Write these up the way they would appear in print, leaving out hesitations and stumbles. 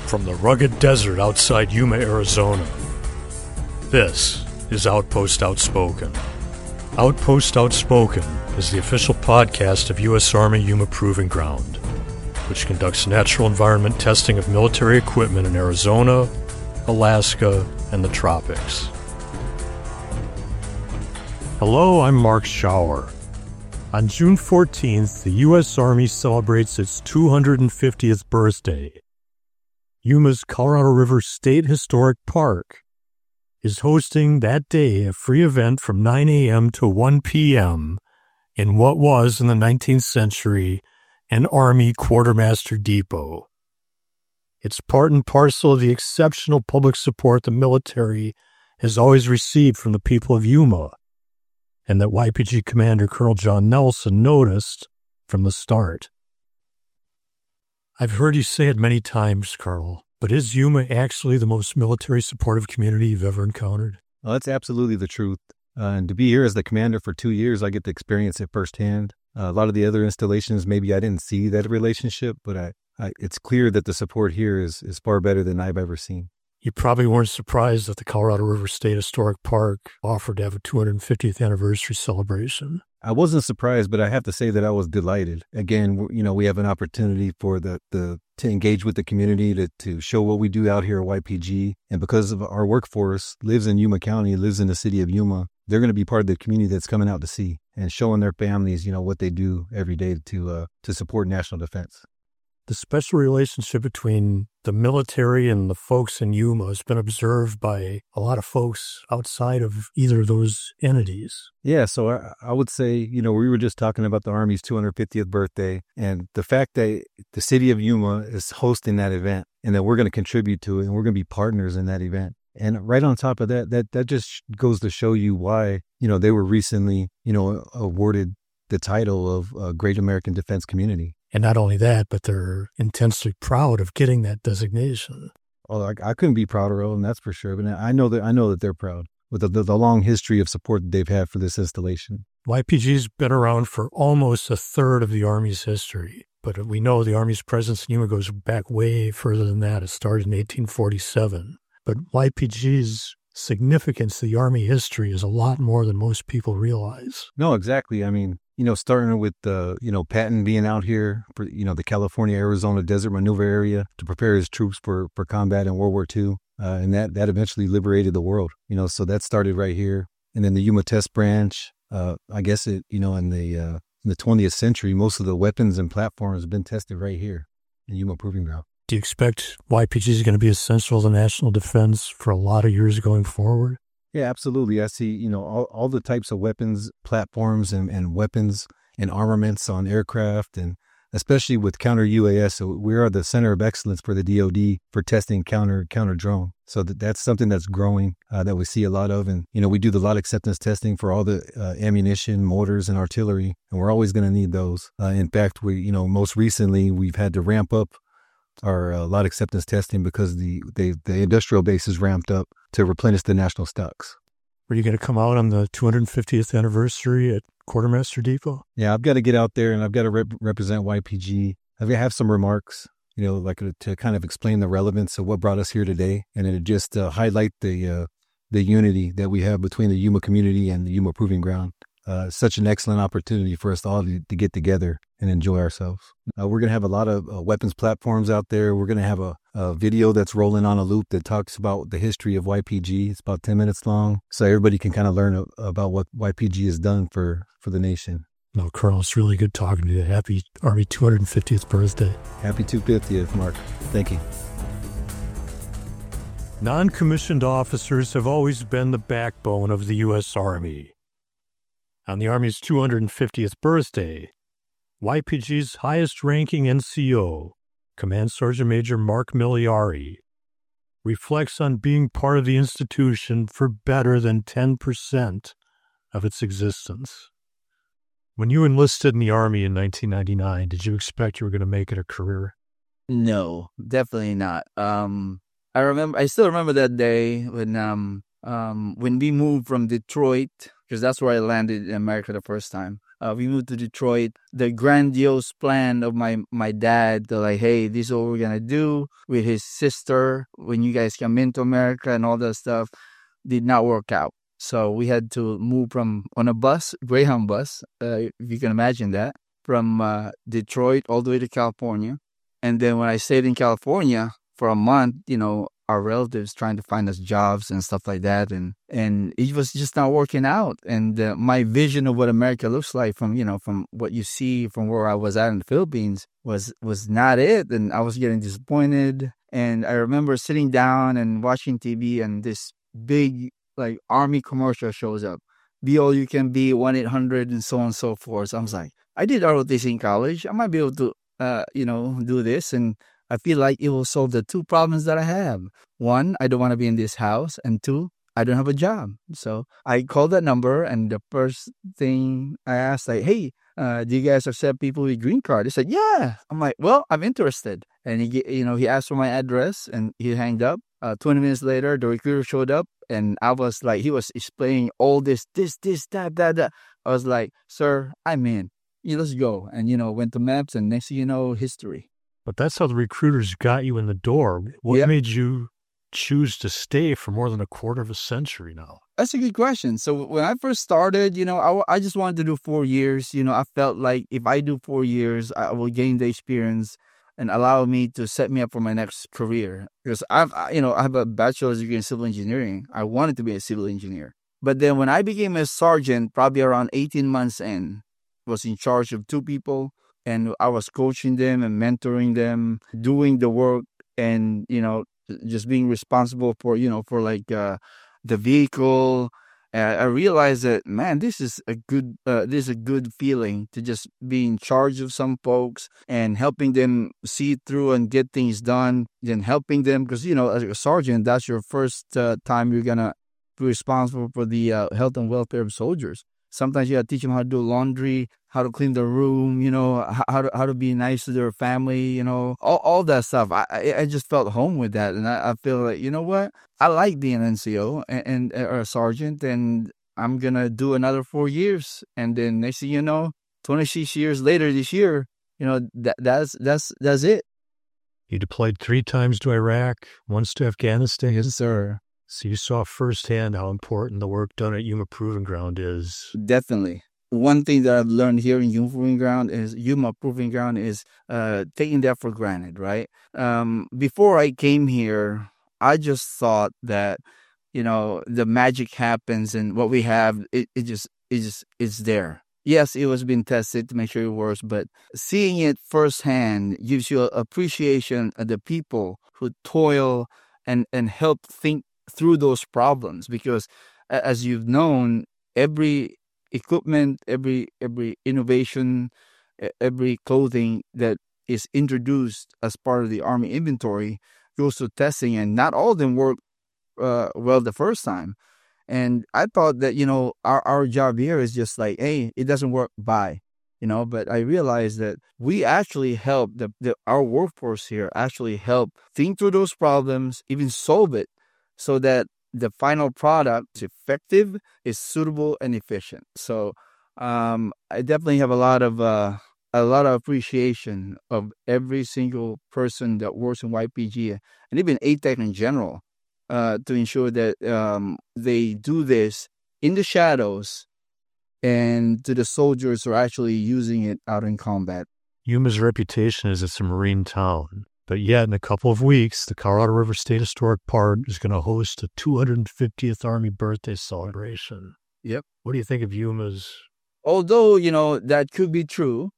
From the rugged desert outside Yuma, Arizona, this is Outpost Outspoken. Outpost Outspoken is the official podcast of U.S. Army Yuma Proving Ground, which conducts natural environment testing of military equipment in Arizona, Alaska, and the tropics. Hello, I'm Mark Schauer. On June 14th, the U.S. Army celebrates its 250th birthday. Yuma's Colorado River State Historic Park is hosting that day a free event from 9 a.m. to 1 p.m. in what was, in the 19th century, an Army quartermaster depot. It's part and parcel of the exceptional public support the military has always received from the people of Yuma, and that YPG Commander Colonel John Nelson noticed from the start. I've heard you say it many times, Carl, but is Yuma actually the most military supportive community you've ever encountered? Well, that's absolutely the truth. And to be here as the commander for 2 years, I get to experience it firsthand. A lot of the other installations, maybe I didn't see that relationship, but it's clear that the support here is far better than I've ever seen. You probably weren't surprised that the Colorado River State Historic Park offered to have a 250th anniversary celebration. I wasn't surprised, but I have to say that I was delighted. Again, we have an opportunity for to engage with the community, to show what we do out here at YPG. And because of our workforce lives in Yuma County, lives in the city of Yuma, they're going to be part of the community that's coming out to see and showing their families, what they do every day to support national defense. The special relationship between the military and the folks in Yuma has been observed by a lot of folks outside of either of those entities. Yeah, so I would say, we were just talking about the Army's 250th birthday, and the fact that the city of Yuma is hosting that event and that we're going to contribute to it and we're going to be partners in that event. And right on top of that just goes to show you why, they were recently, awarded the title of Great American Defense Community. And not only that, but they're intensely proud of getting that designation. Well, I couldn't be prouder of them, that's for sure. But I know that they're proud with the long history of support that they've had for this installation. YPG's been around for almost a third of the Army's history. But we know the Army's presence in Yuma goes back way further than that. It started in 1847. But YPG's significance to the Army history is a lot more than most people realize. No, exactly. I mean, starting with Patton being out here for, the California-Arizona Desert Maneuver Area to prepare his troops for combat in World War II. And that eventually liberated the world, so that started right here. And then the Yuma Test Branch, I guess in the 20th century, most of the weapons and platforms have been tested right here in Yuma Proving Ground. Do you expect YPG is going to be essential to national defense for a lot of years going forward? Yeah, absolutely. I see, all the types of weapons, platforms, and weapons and armaments on aircraft, and especially with counter-UAS. So we are the center of excellence for the DoD for testing counter-drone. So that's something that's growing, that we see a lot of. And, we do the lot acceptance testing for all the ammunition, mortars, and artillery, and we're always going to need those. In fact, most recently, we've had to ramp up our lot acceptance testing because the industrial base is ramped up to replenish the national stocks. Are you going to come out on the 250th anniversary at Quartermaster Depot? Yeah, I've got to get out there and I've got to represent YPG. I've got to have some remarks, to kind of explain the relevance of what brought us here today, and to just highlight the unity that we have between the Yuma community and the Yuma Proving Ground. Such an excellent opportunity for us all to get together and enjoy ourselves. We're going to have a lot of weapons platforms out there. We're going to have a video that's rolling on a loop that talks about the history of YPG. It's about 10 minutes long, so everybody can kind of learn about what YPG has done for the nation. No, Colonel, it's really good talking to you. Happy Army 250th birthday. Happy 250th, Mark. Thank you. Non-commissioned officers have always been the backbone of the U.S. Army. On the Army's 250th birthday, YPG's highest-ranking NCO, Command Sergeant Major Mark Miliari, reflects on being part of the institution for better than 10% of its existence. When you enlisted in the Army in 1999, did you expect you were going to make it a career? No, definitely not. I still remember that day when we moved from Detroit, because that's where I landed in America the first time. We moved to Detroit. The grandiose plan of my dad to like, hey, this is what we're gonna do with his sister when you guys come into America and all that stuff did not work out. So we had to move on a bus, Greyhound bus, if you can imagine that, from Detroit all the way to California. And then when I stayed in California for a month, our relatives trying to find us jobs and stuff like that, and it was just not working out. And my vision of what America looks like from what you see from where I was at in the Philippines was not it, and I was getting disappointed. And I remember sitting down and watching TV, and this big like Army commercial shows up. Be all you can be, 1-800, and so on and so forth. So I was like, I did ROTC in college. I might be able to, do this. And I feel like it will solve the two problems that I have. One, I don't want to be in this house. And two, I don't have a job. So I called that number, and the first thing I asked, like, hey, do you guys accept people with green card? They said, yeah. I'm like, well, I'm interested. And he asked for my address, and he hanged up. 20 minutes later, the recruiter showed up, and I was like, he was explaining all this, that. I was like, sir, I'm in. Let's go. And, went to Maps, and next thing you know, history. But that's how the recruiters got you in the door. What made you choose to stay for more than a quarter of a century now? That's a good question. So when I first started, I just wanted to do 4 years. I felt like if I do 4 years, I will gain the experience and allow me to set me up for my next career. Because I have a bachelor's degree in civil engineering. I wanted to be a civil engineer. But then when I became a sergeant, probably around 18 months in, was in charge of 2 people, and I was coaching them and mentoring them, doing the work, and just being responsible for the vehicle. I realized that, man, this is a good feeling to just be in charge of some folks and helping them see through and get things done. Then helping them, because as a sergeant, that's your first time you're gonna be responsible for the health and welfare of soldiers. Sometimes you gotta teach them how to do laundry, how to clean their room, how to be nice to their family, all that stuff. I just felt home with that, and I feel like, you know what, I like being an NCO and or a sergeant, and I'm gonna do another 4 years, and then next thing you know, 26 years later this year, that's it. You deployed 3 times to Iraq, once to Afghanistan. Yes, sir. So you saw firsthand how important the work done at Yuma Proving Ground is. Definitely. One thing that I've learned here in Yuma Proving Ground is taking that for granted, right? Before I came here, I just thought that, the magic happens and what we have, it's there. Yes, it was being tested to make sure it works, but seeing it firsthand gives you an appreciation of the people who toil and help think through those problems, because as you've known, every equipment, every innovation, every clothing that is introduced as part of the Army inventory goes to testing, and not all of them work well the first time. And I thought that our job here is just like, hey, it doesn't work, bye. But I realized that we actually help our workforce here actually help think through those problems, even solve it, so that the final product is effective, is suitable, and efficient. So I definitely have a lot of appreciation of every single person that works in YPG and even ATEC in general, to ensure that they do this in the shadows and to the soldiers who are actually using it out in combat. Yuma's reputation is it's a Marine town. But yet, in a couple of weeks, the Colorado River State Historic Park is going to host a 250th Army birthday celebration. Yep. What do you think of Yuma's? Although, that could be true,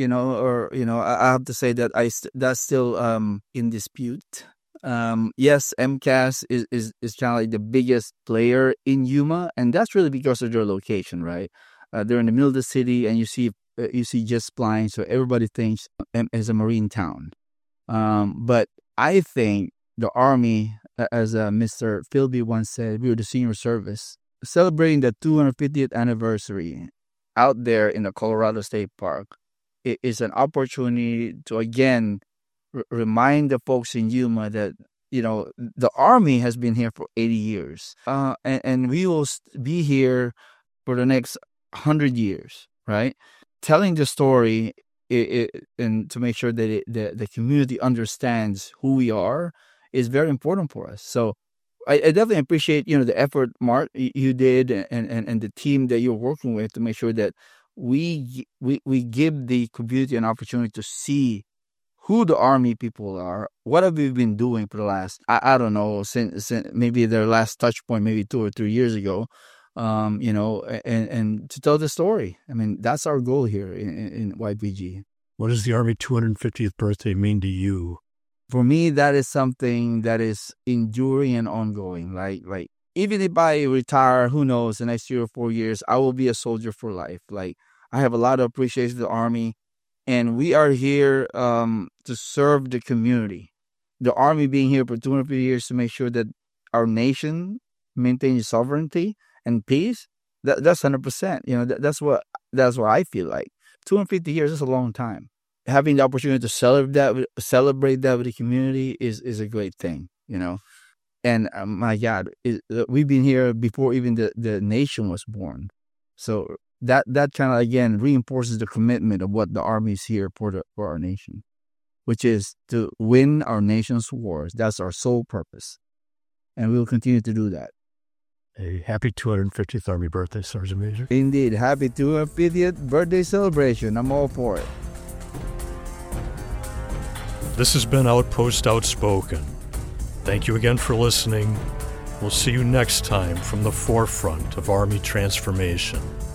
I have to say that that's still in dispute. Yes, MCAS is kind of like the biggest player in Yuma, and that's really because of their location, right? They're in the middle of the city, and you see jet flying, so everybody thinks it's a Marine town. But I think the Army, as Mr. Philby once said, we were the senior service, celebrating the 250th anniversary out there in the Colorado State Park. It is an opportunity to, again, remind the folks in Yuma that, the Army has been here for 80 years. And we will be here for the next 100 years, right? Telling the story and to make sure that the community understands who we are is very important for us. So I definitely appreciate, the effort, Mark, you did, and the team that you're working with to make sure that we give the community an opportunity to see who the Army people are. What have we been doing for the last, I don't know, since maybe their last touch point, maybe 2 or 3 years ago, and to tell the story. I mean, that's our goal here in YPG. What does the Army 250th birthday mean to you? For me, that is something that is enduring and ongoing. Like even if I retire, who knows, the next 3 or 4 years, I will be a soldier for life. Like, I have a lot of appreciation for the Army, and we are here to serve the community. The Army being here for 250 years to make sure that our nation maintains sovereignty and peace. That's 100%. That's what I feel like. 250 years is a long time. Having the opportunity to celebrate that with the community is a great thing, And my God, we've been here before even the nation was born. So that kind of, again, reinforces the commitment of what the Army is here for our nation, which is to win our nation's wars. That's our sole purpose. And we will continue to do that. A happy 250th Army birthday, Sergeant Major. Indeed. Happy 250th birthday celebration. I'm all for it. This has been Outpost Outspoken. Thank you again for listening. We'll see you next time from the forefront of Army transformation.